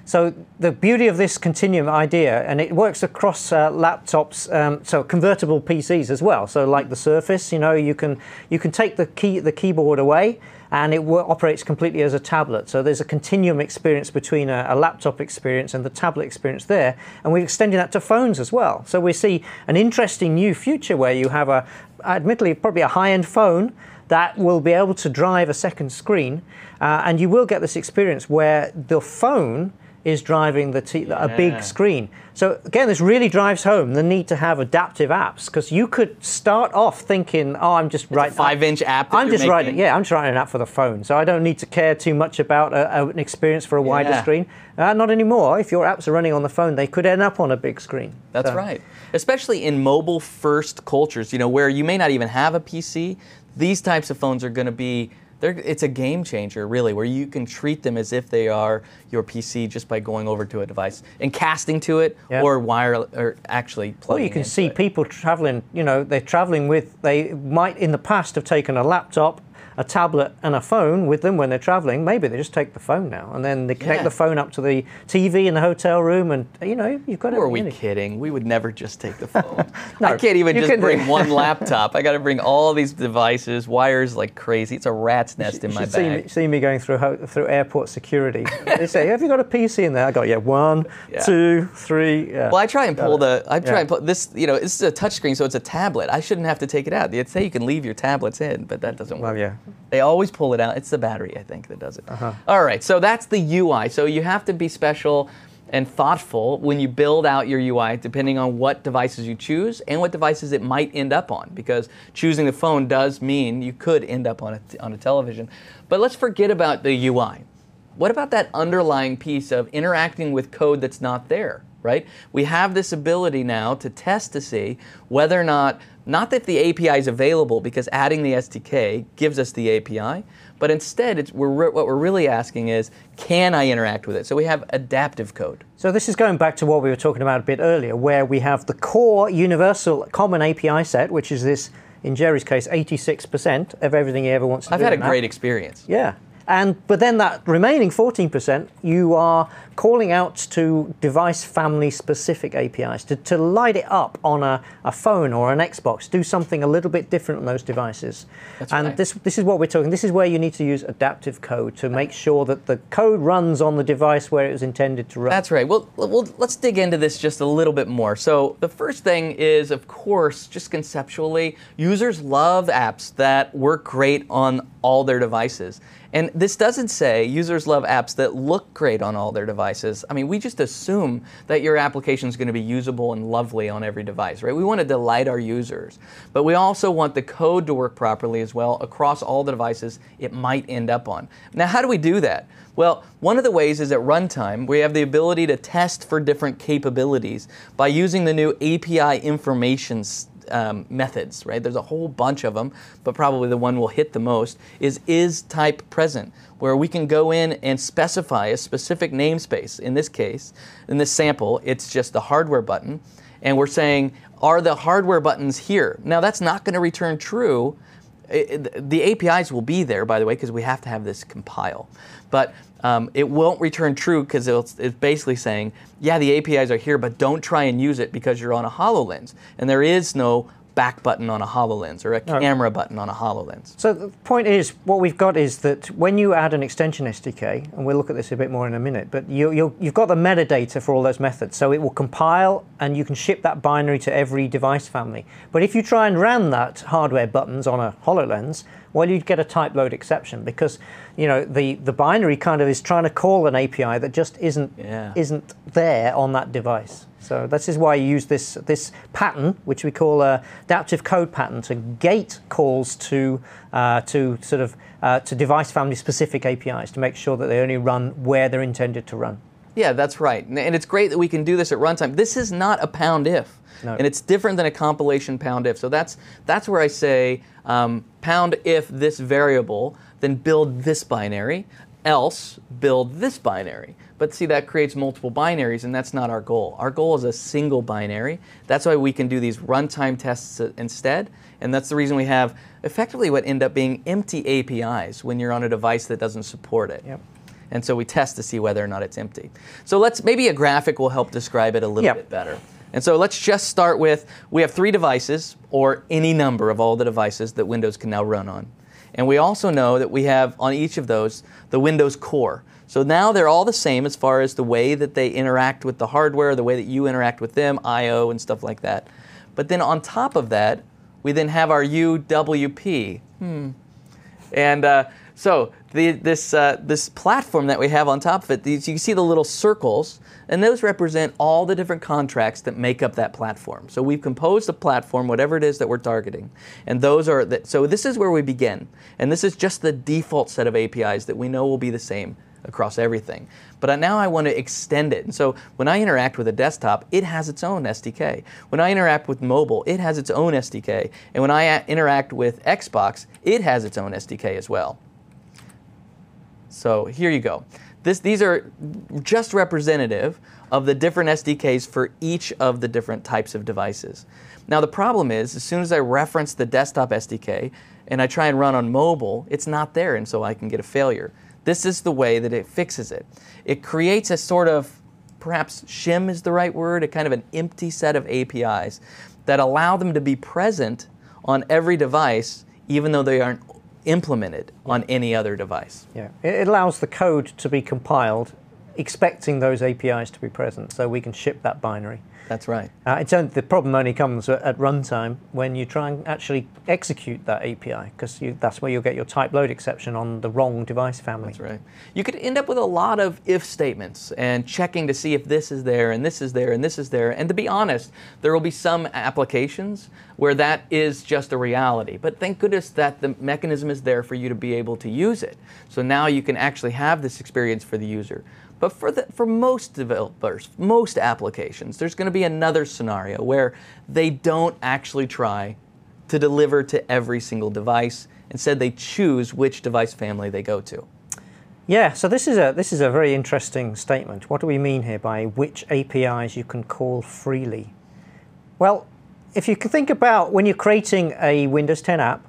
So the beauty of this continuum idea, and it works across laptops, so convertible PCs as well. So like the Surface, you can take the keyboard away, and it operates completely as a tablet. So there's a continuum experience between a laptop experience and the tablet experience there, and we're extending that to phones as well. So we see an interesting new future where you have admittedly probably a high-end phone that will be able to drive a second screen, and you will get this experience where the phone is driving a big screen. So again, this really drives home the need to have adaptive apps, because you could start off thinking, oh, I'm just writing a 5-inch app. I'm just writing an app for the phone, so I don't need to care too much about an experience for a wider screen. Not anymore. If your apps are running on the phone, they could end up on a big screen. That's right. Especially in mobile-first cultures, where you may not even have a PC. These types of phones are going to be. It's a game changer, really, where you can treat them as if they are your PC just by going over to a device and casting to it, or actually plugging. Well, you can see people traveling. They're traveling with. They might in the past have taken a laptop, a tablet, and a phone with them when they're traveling. Maybe they just take the phone now, and then they connect the phone up to the TV in the hotel room, and you've got. Who are we kidding? We would never just take the phone. No, I can't even just bring one laptop. I got to bring all these devices, wires like crazy. It's a rat's nest in my bag. See me going through airport security. They say, "Have you got a PC in there?" I go, "Yeah, 1, 2, 3." Yeah. Well, I try and pull this. This is a touchscreen, so it's a tablet. I shouldn't have to take it out. They'd say you can leave your tablets in, but that doesn't work. Well, yeah. They always pull it out. It's the battery, I think, that does it. All right, so that's the UI. So you have to be special and thoughtful when you build out your UI, depending on what devices you choose and what devices it might end up on, because choosing the phone does mean you could end up on a television. But let's forget about the UI. What about that underlying piece of interacting with code that's not there, right? We have this ability now to test to see whether or not that the API is available, because adding the SDK gives us the API, but instead what we're really asking is, can I interact with it? So we have adaptive code. So this is going back to what we were talking about a bit earlier, where we have the core universal common API set, which is this, in Jerry's case, 86% of everything he ever wants to do. I've had a great experience. Yeah. But then that remaining 14%, you are calling out to device family specific APIs to light it up on a phone or an Xbox, do something a little bit different on those devices. That's and right. This is what we're talking. This is where you need to use adaptive code to make sure that the code runs on the device where it was intended to run. That's right. Well, let's dig into this just a little bit more. So the first thing is, of course, just conceptually, users love apps that work great on all their devices. And this doesn't say users love apps that look great on all their devices. I mean, we just assume that your application is going to be usable and lovely on every device, right? We want to delight our users. But we also want the code to work properly as well across all the devices it might end up on. Now, how do we do that? Well, one of the ways is at runtime, we have the ability to test for different capabilities by using the new API information methods, right? There's a whole bunch of them, but probably the one we'll hit the most is type present, where we can go in and specify a specific namespace. In this case, in this sample, it's just the hardware button, and we're saying, are the hardware buttons here? Now, that's not going to return true. The APIs will be there, by the way, because we have to have this compile. But it won't return true, because it's basically saying, yeah, the APIs are here, but don't try and use it because you're on a HoloLens. And there is no back button on a HoloLens or a camera button on a HoloLens. So the point is, what we've got is that when you add an extension SDK, and we'll look at this a bit more in a minute, but you've got the metadata for all those methods. So it will compile, and you can ship that binary to every device family. But if you try and ran that hardware buttons on a HoloLens, well, you'd get a type load exception, because the binary kind of is trying to call an API that just isn't there on that device. So this is why you use this pattern, which we call a adaptive code pattern, to gate calls to device family specific APIs to make sure that they only run where they're intended to run. Yeah, that's right. And it's great that we can do this at runtime. This is not a pound if. No. And it's different than a compilation pound if. So that's where I say pound if this variable, then build this binary, else build this binary. But see, that creates multiple binaries, and that's not our goal. Our goal is a single binary. That's why we can do these runtime tests instead, and that's the reason we have effectively what end up being empty APIs when you're on a device that doesn't support it. Yep. And so we test to see whether or not it's empty. So maybe a graphic will help describe it a little bit better. And so let's just start with, we have 3 devices, or any number of all the devices that Windows can now run on. And we also know that we have on each of those the Windows core. So now they're all the same as far as the way that they interact with the hardware, the way that you interact with them, I/O and stuff like that. But then on top of that, we then have our UWP. And so this platform that we have on top of it, you can see the little circles, and those represent all the different contracts that make up that platform. So we've composed a platform, whatever it is that we're targeting, and those are so this is where we begin, and this is just the default set of APIs that we know will be the same across everything. But now I want to extend it. And so when I interact with a desktop, it has its own SDK. When I interact with mobile, it has its own SDK. And when I interact with Xbox, it has its own SDK as well. So here you go. These are just representative of the different SDKs for each of the different types of devices. Now the problem is, as soon as I reference the desktop SDK and I try and run on mobile, it's not there, and so I can get a failure. This is the way that it fixes it. It creates a sort of, perhaps shim is the right word, a kind of an empty set of APIs that allow them to be present on every device, even though they aren't implemented on any other device. Yeah, it allows the code to be compiled, expecting those APIs to be present, so we can ship that binary. That's right. The problem only comes at runtime when you try and actually execute that API, because that's where you'll get your type load exception on the wrong device family. That's right. You could end up with a lot of if statements and checking to see if this is there and this is there and this is there. And to be honest, there will be some applications where that is just a reality. But thank goodness that the mechanism is there for you to be able to use it. So now you can actually have this experience for the user. But for most developers, most applications, there's going to be another scenario where they don't actually try to deliver to every single device. Instead, they choose which device family they go to. Yeah, so this is a very interesting statement. What do we mean here by which APIs you can call freely? Well, if you can think about when you're creating a Windows 10 app,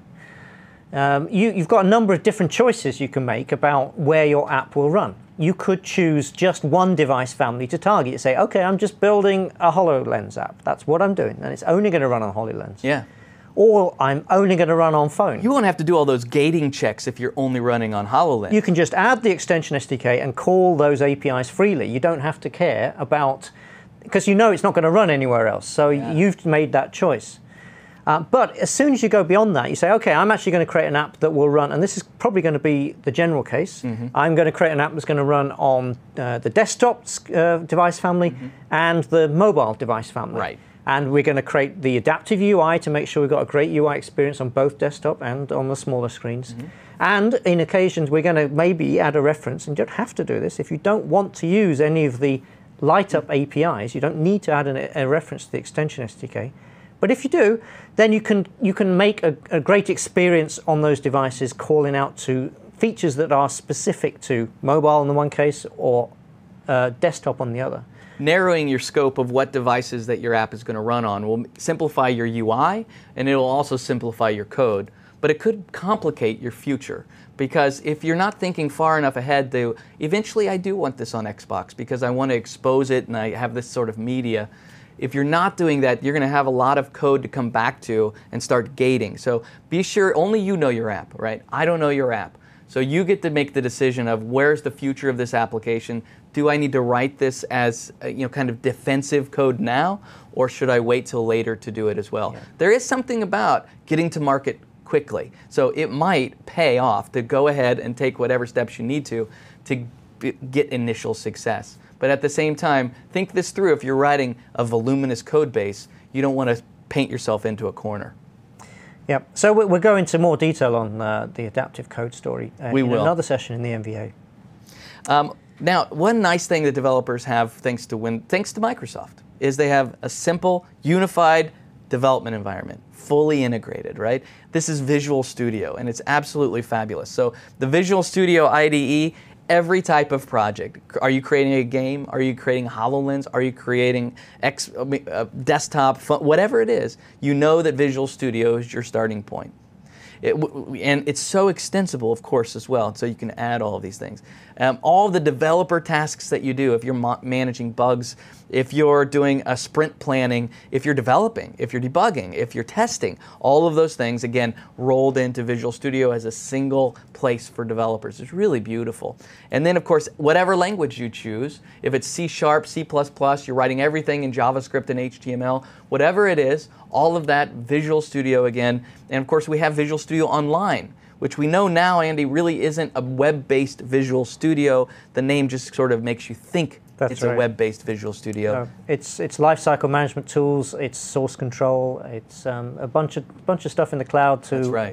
you've got a number of different choices you can make about where your app will run. You could choose just one device family to target. You say, okay, I'm just building a HoloLens app. That's what I'm doing, and it's only going to run on HoloLens. Yeah. Or I'm only going to run on phone. You won't have to do all those gating checks if you're only running on HoloLens. You can just add the extension SDK and call those APIs freely. You don't have to care about, because you know it's not going to run anywhere else. So you've made that choice. But as soon as you go beyond that, you say, okay, I'm actually going to create an app that will run, and this is probably going to be the general case. I'm going to create an app that's going to run on the desktop device family and the mobile device family. Right. And we're going to create the adaptive UI to make sure we've got a great UI experience on both desktop and on the smaller screens. And in occasions, we're going to maybe add a reference, and you don't have to do this. If you don't want to use any of the light up APIs, you don't need to add a reference to the extension SDK. But if you do, then you can make a great experience on those devices, calling out to features that are specific to mobile in the one case or desktop on the other. Narrowing your scope of what devices that your app is going to run on will simplify your UI, and it will also simplify your code. But it could complicate your future, because if you're not thinking far enough ahead to, eventually I do want this on Xbox because I want to expose it and I have this sort of media. If you're not doing that, you're going to have a lot of code to come back to and start gating. So be sure only you know your app, right? I don't know your app. So you get to make the decision of where's the future of this application. Do I need to write this as kind of defensive code now, or should I wait till later to do it as well? Yeah. There is something about getting to market quickly. So it might pay off to go ahead and take whatever steps you need to get initial success. But at the same time, think this through. If you're writing a voluminous code base, you don't want to paint yourself into a corner. Yep. So we'll go into more detail on the adaptive code story in another session in the NVA. Now, one nice thing that developers have, thanks to Microsoft, is they have a simple, unified development environment, fully integrated, right? This is Visual Studio, and it's absolutely fabulous. So the Visual Studio IDE, every type of project. Are you creating a game? Are you creating HoloLens? Are you creating desktop, whatever it is, you know that Visual Studio is your starting point. And it's so extensible, of course, as well, so you can add all of these things. All the developer tasks that you do, if you're managing bugs, if you're doing a sprint planning, if you're developing, if you're debugging, if you're testing, all of those things, again, rolled into Visual Studio as a single place for developers. It's really beautiful. And then, of course, whatever language you choose, if it's C#, C++, you're writing everything in JavaScript and HTML, whatever it is, all of that, Visual Studio again. And of course, we have Visual Studio Online, which we know now, Andy, really isn't a web-based Visual Studio. The name just sort of makes you think it's a web-based Visual Studio. It's lifecycle management tools, it's source control, it's a bunch of stuff in the cloud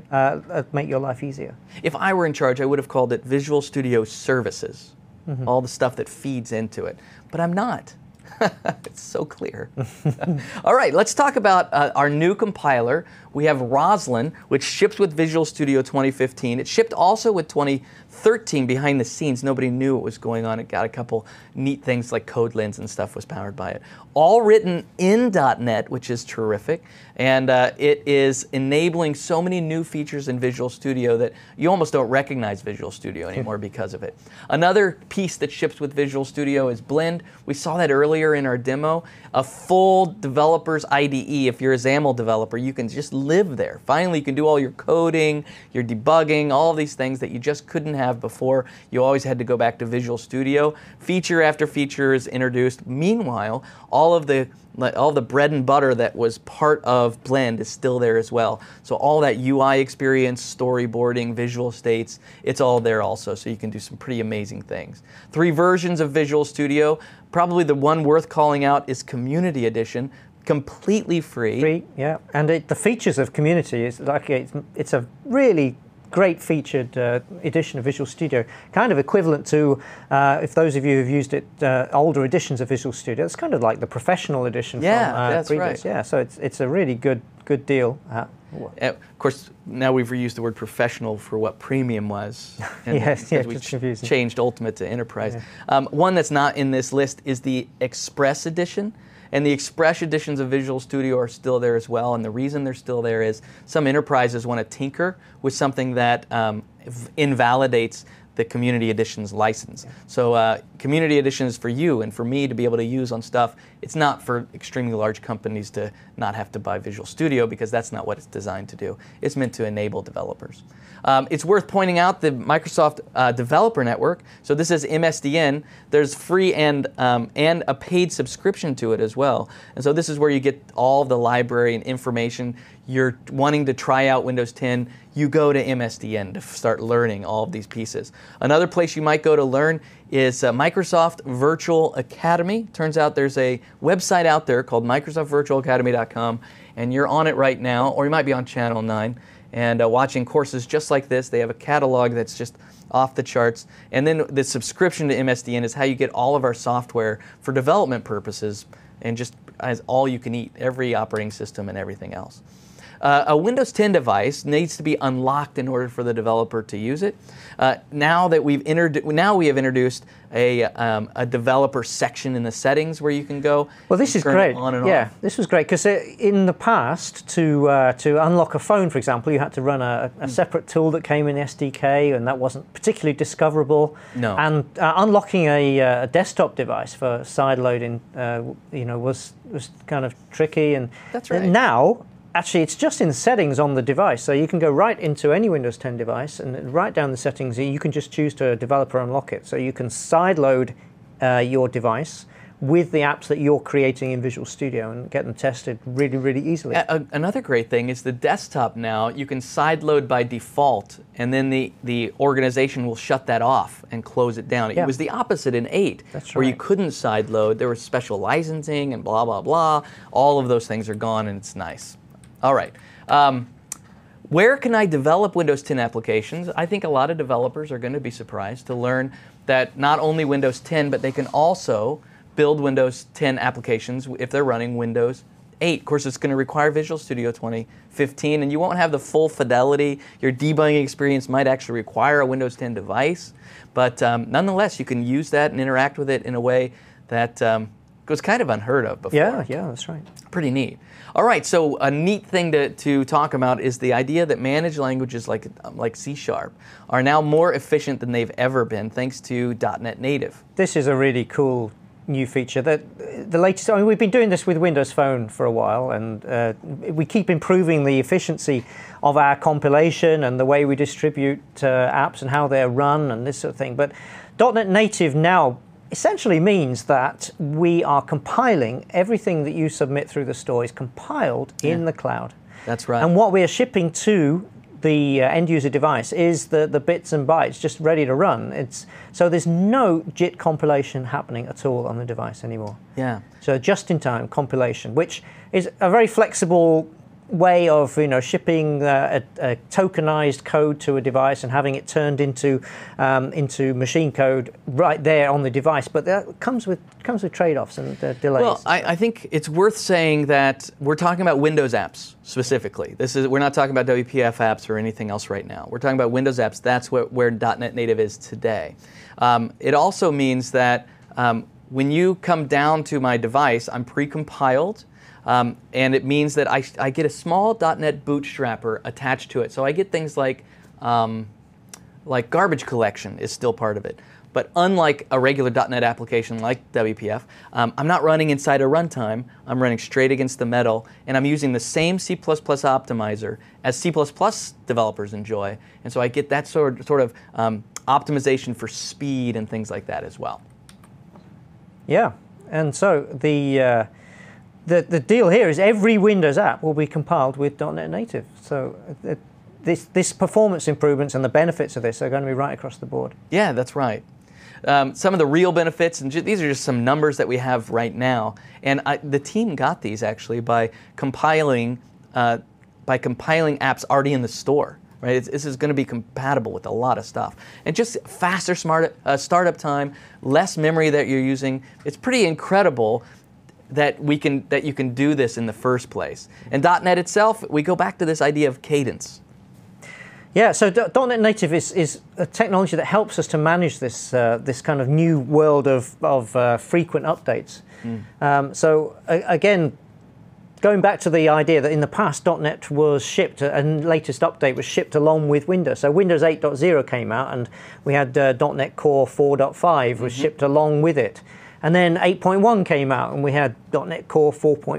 to make your life easier. If I were in charge, I would have called it Visual Studio Services, all the stuff that feeds into it. But I'm not. It's so clear. All right, let's talk about our new compiler. We have Roslyn, which ships with Visual Studio 2015. It shipped also with 2013 behind the scenes. Nobody knew what was going on. It got a couple neat things like CodeLens and stuff was powered by it. All written in .NET, which is terrific. And it is enabling so many new features in Visual Studio that you almost don't recognize Visual Studio anymore because of it. Another piece that ships with Visual Studio is Blend. We saw that earlier in our demo. A full developer's IDE. If you're a XAML developer, you can just live there. Finally, you can do all your coding, your debugging, all of these things that you just couldn't have before. You always had to go back to Visual Studio. Feature after feature is introduced. Meanwhile, all of the bread and butter that was part of Blend is still there as well. So all that UI experience, storyboarding, visual states, it's all there also. So you can do some pretty amazing things. 3 versions of Visual Studio. Probably the one worth calling out is Community Edition. Completely free. Yeah. And the features of Community is like it's a really great featured edition of Visual Studio, kind of equivalent to, if those of you who've used it, older editions of Visual Studio, it's kind of like the professional edition from that's previous. Right. Yeah, so it's a really good deal. Of course, now we've reused the word professional for what premium was. Yes, we changed Ultimate to Enterprise. Yeah. One that's not in this list is the Express Edition. And the Express editions of Visual Studio are still there as well. And the reason they're still there is some enterprises want to tinker with something that invalidates the Community Edition's license. Yeah. So Community Edition is for you and for me to be able to use on stuff. It's not for extremely large companies to not have to buy Visual Studio because that's not what it's designed to do. It's meant to enable developers. It's worth pointing out the Microsoft Developer Network. So this is MSDN. There's free and a paid subscription to it as well. And so this is where you get all the library and information. You're wanting to try out Windows 10, you go to MSDN to start learning all of these pieces. Another place you might go to learn is Microsoft Virtual Academy. Turns out there's a website out there called MicrosoftVirtualAcademy.com, and you're on it right now, or you might be on Channel 9, and watching courses just like this. They have a catalog that's just off the charts. And then the subscription to MSDN is how you get all of our software for development purposes, and just as all you can eat, every operating system and everything else. A Windows 10 device needs to be unlocked in order for the developer to use it. Now we have introduced a developer section in the settings where you can go. Well, this is great. Yeah, this was great because in the past, to unlock a phone, for example, you had to run a separate tool that came in SDK, and that wasn't particularly discoverable. No. And unlocking a desktop device for sideloading, was kind of tricky. And that's right. Now, actually, it's just in settings on the device, so you can go right into any Windows 10 device and right down the settings, you can just choose to developer unlock it. So you can sideload your device with the apps that you're creating in Visual Studio and get them tested really, really easily. Another great thing is the desktop now, you can sideload by default, and then the organization will shut that off and close it down. Yeah. It was the opposite in 8, where you couldn't sideload. There was special licensing and blah, blah, blah. All of those things are gone, and it's nice. All right. Where can I develop Windows 10 applications? I think a lot of developers are going to be surprised to learn that not only Windows 10, but they can also build Windows 10 applications if they're running Windows 8. Of course, it's going to require Visual Studio 2015, and you won't have the full fidelity. Your debugging experience might actually require a Windows 10 device, but nonetheless, you can use that and interact with it in a way that was kind of unheard of before. Yeah, that's right. Pretty neat. All right, so a neat thing to talk about is the idea that managed languages like C# are now more efficient than they've ever been, thanks to .NET Native. This is a really cool new feature. The latest. I mean, we've been doing this with Windows Phone for a while, and we keep improving the efficiency of our compilation and the way we distribute apps and how they're run and this sort of thing. But .NET Native now essentially means that we are compiling everything that you submit through the store is compiled in the cloud. That's right. And what we are shipping to the end user device is the bits and bytes just ready to run. So there's no JIT compilation happening at all on the device anymore. Yeah. So just-in-time compilation, which is a very flexible way of shipping a tokenized code to a device and having it turned into machine code right there on the device, but that comes with trade-offs and delays. Well, I think it's worth saying that we're talking about Windows apps specifically. We're not talking about WPF apps or anything else right now. We're talking about Windows apps. That's where .NET Native is today. It also means that when you come down to my device, I'm pre-compiled. And it means that I get a small .NET Bootstrapper attached to it. So I get things like garbage collection is still part of it. But unlike a regular .NET application like WPF, I'm not running inside a runtime. I'm running straight against the metal, and I'm using the same C++ optimizer as C++ developers enjoy. And so I get that sort of optimization for speed and things like that as well. Yeah, and so the deal here is every Windows app will be compiled with .NET Native. So this performance improvements and the benefits of this are going to be right across the board. Yeah, that's right. Some of the real benefits, and these are just some numbers that we have right now. And the team got these actually by compiling apps already in the store. Right, this is going to be compatible with a lot of stuff, and just faster startup time, less memory that you're using. It's pretty incredible that you can do this in the first place. And .NET itself, we go back to this idea of cadence. Yeah, so .NET Native is a technology that helps us to manage this kind of new world of frequent updates. Again, going back to the idea that in the past .NET was shipped, and latest update was shipped along with Windows. So Windows 8.0 came out, and we had .NET Core 4.5 was shipped along with it. And then 8.1 came out, and we had .NET Core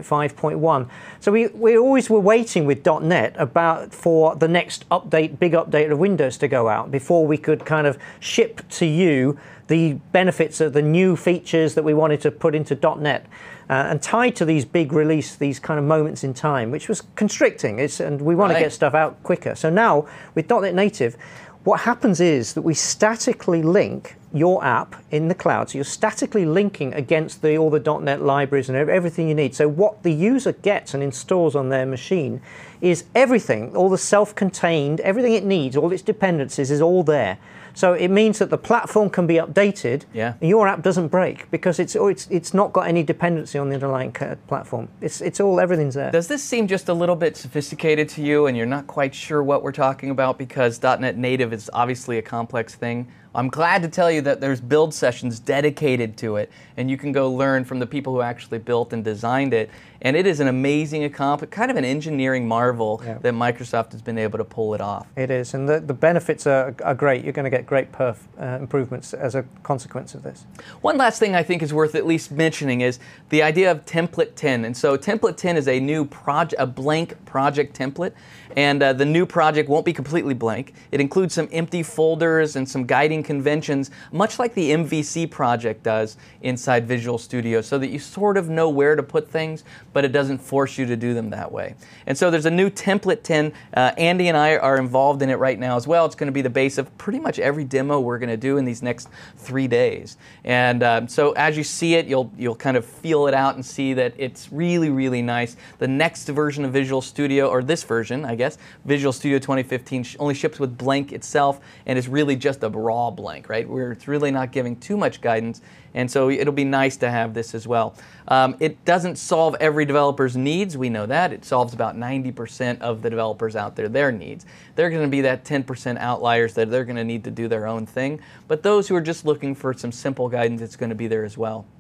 4.5.1. So we always were waiting with .NET for the next big update of Windows to go out before we could kind of ship to you the benefits of the new features that we wanted to put into .NET. And tied to these big release, these kind of moments in time, which was constricting, and we want to get stuff out quicker. So now, with .NET Native, what happens is that we statically link your app in the cloud. So you're statically linking against all the .NET libraries and everything you need. So what the user gets and installs on their machine is everything, all the self-contained, everything it needs, all its dependencies is all there. So it means that the platform can be updated, and your app doesn't break because it's not got any dependency on the underlying platform. Everything's there. Does this seem just a little bit sophisticated to you, and you're not quite sure what we're talking about because .NET Native is obviously a complex thing? I'm glad to tell you that there's build sessions dedicated to it, and you can go learn from the people who actually built and designed it. And it is an amazing kind of an engineering marvel that Microsoft has been able to pull it off. It is, and the benefits are great. You're going to get great improvements as a consequence of this. One last thing I think is worth at least mentioning is the idea of Template 10. And so Template 10 is a new a blank project template, and the new project won't be completely blank. It includes some empty folders and some guiding conventions, much like the MVC project does inside Visual Studio, so that you sort of know where to put things, but it doesn't force you to do them that way. And so there's a new Template 10. Andy and I are involved in it right now as well. It's going to be the base of pretty much every demo we're going to do in these next 3 days. And so as you see it, you'll kind of feel it out and see that it's really, really nice. The next version of Visual Studio, or this version, I guess, Visual Studio 2015 only ships with blank itself, and it's really just a raw blank, right? Where it's really not giving too much guidance. And so it'll be nice to have this as well. It doesn't solve every developer's needs. We know that. It solves about 90% of the developers out there, their needs. They're going to be that 10% outliers that they're going to need to do their own thing. But those who are just looking for some simple guidance, it's going to be there as well.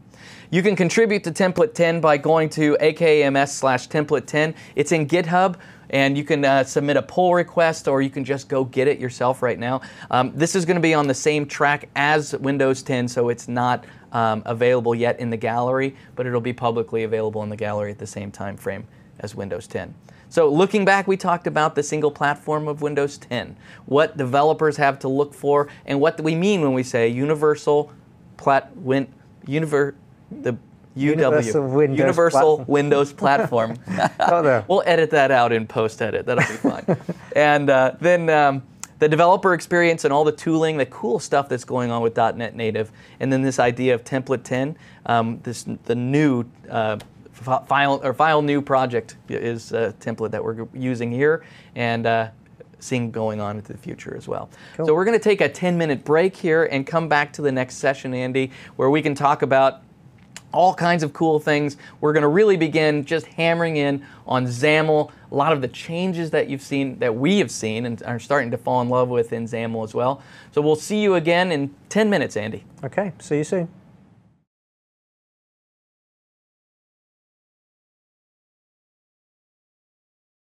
You can contribute to Template 10 by going to akams/template10. It's in GitHub, and you can submit a pull request, or you can just go get it yourself right now. This is going to be on the same track as Windows 10, so it's not available yet in the gallery, but it'll be publicly available in the gallery at the same time frame as Windows 10. So looking back, we talked about the single platform of Windows 10, what developers have to look for, and what do we mean when we say universal Universal Windows Platform. We'll edit that out in post-edit. That'll be fine. And then the developer experience and all the tooling, the cool stuff that's going on with .NET Native, and then this idea of Template 10, the new file new project is a template that we're using here, and seeing going on into the future as well. Cool. So we're going to take a 10-minute break here and come back to the next session, Andy, where we can talk about all kinds of cool things. We're going to really begin just hammering in on XAML, a lot of the changes that you've seen, that we have seen, and are starting to fall in love with in XAML as well. So we'll see you again in 10 minutes, Andy. Okay, see you soon.